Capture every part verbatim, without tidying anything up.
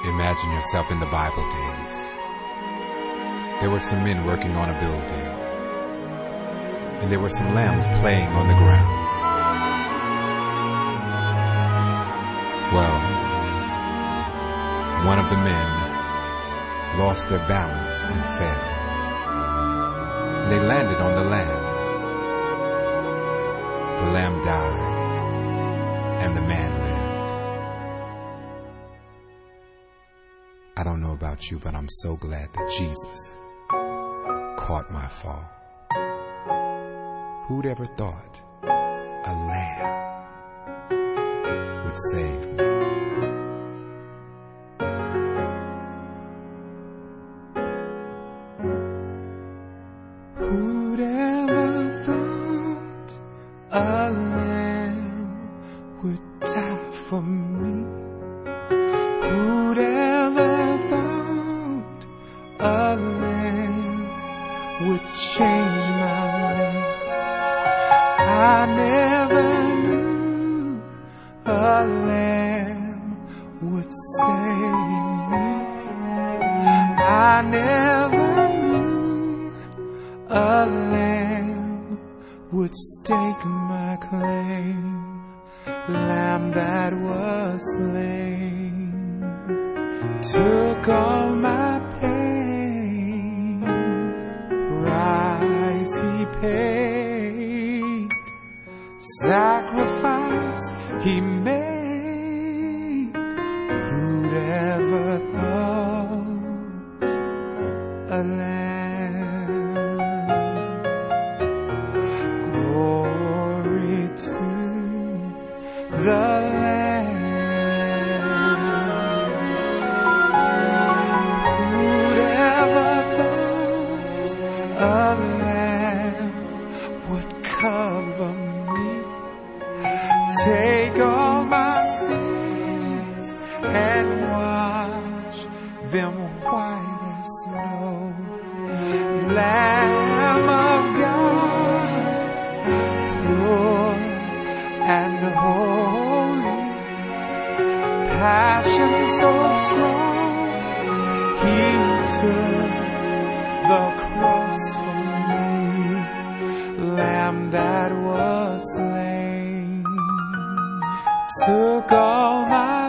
Imagine yourself in the Bible days. There were some men working on a building, and there were some lambs playing on the ground. Well, one of the men lost their balance and fell. And they landed on the lamb. The lamb died, and the man lived. I don't know about you, but I'm so glad that Jesus caught my fall. Who'd ever thought a lamb would save me? Who'd ever thought a lamb would die for me? Who'd ever thought a lamb would change my name? I never knew a lamb would save me. I never knew a lamb would stake my claim. Lamb that was slain took all my pain. Price he paid, sacrifice he made. Who'd ever thought a lamb? Glory to the Lamb. Who'd ever thought a lamb would cover me, take all my sins and wash them white as snow? Lamb of God, pure and holy, passion so strong, he took the cross for me. Lamb that was slain took all my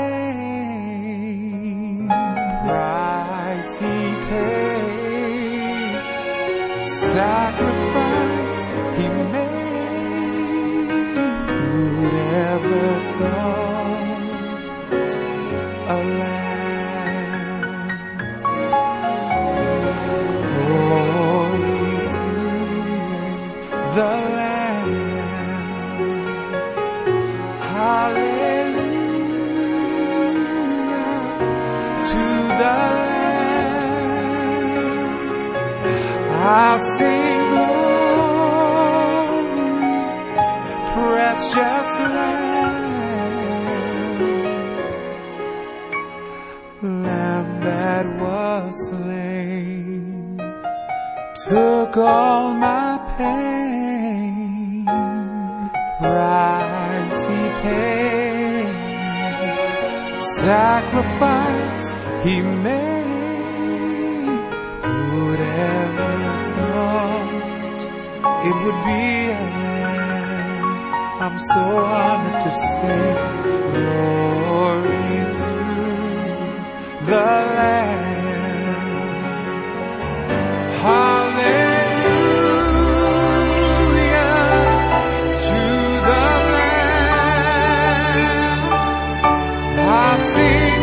pain. Price he paid, sacrifice he made. Who'd ever thought a lamb? Glory to the Lamb. Hallelujah to the Lamb. I sing glory, precious Lamb. Lamb that was slain took all my pain. Price he paid, sacrifice he made. Who'd ever thought it would be a lamb? I'm so honored to say glory to the Lamb. Hallelujah to the Lamb. I sing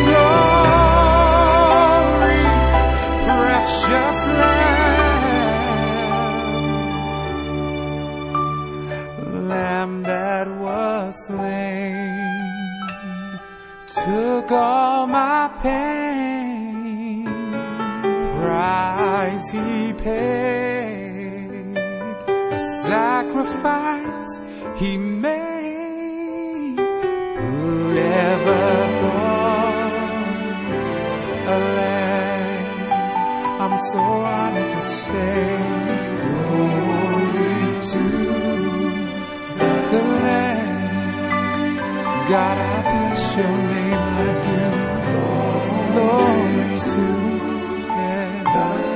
glory, precious Lamb. Lamb that was slain took all my pain. Price he paid, a sacrifice he made. Who'd ever thought a lamb? I'm so honored to say glory to the Lamb. God, I bless your name, I do. Glory to yeah.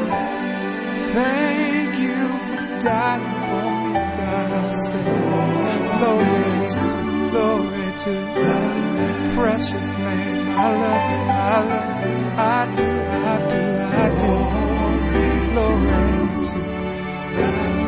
Thank you for dying for me, God, I say. Glory to, glory to the precious name. I love you, I love you, I do, I do, I do. Glory to God.